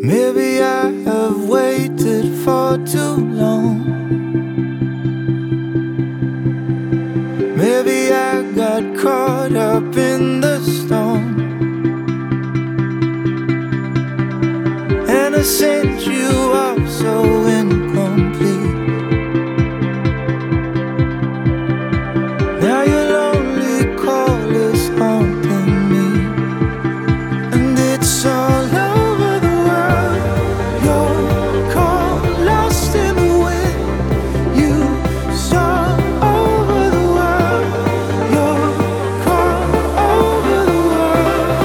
Maybe I have waited for too long. Maybe I got caught up in the storm, and I sent you off so incomplete. Now your lonely call is haunting me, and it's all over the world. Your call lost in the wind. You saw over the world. Your call over the world.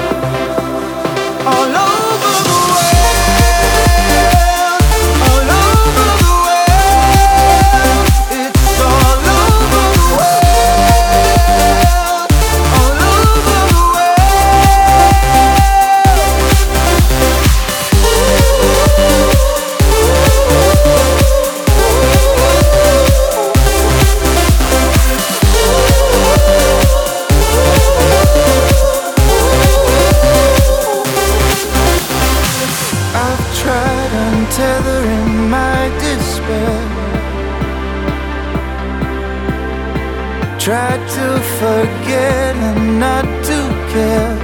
All over the world. All over the world. It's all over the world. All over the I've tried untethering my despair, tried to forget and not to care,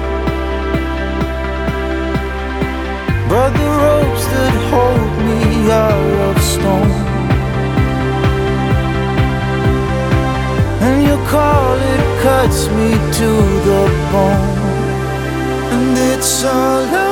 but the ropes that hold me are of stone, and you call it cuts me to the bone, and it's all over.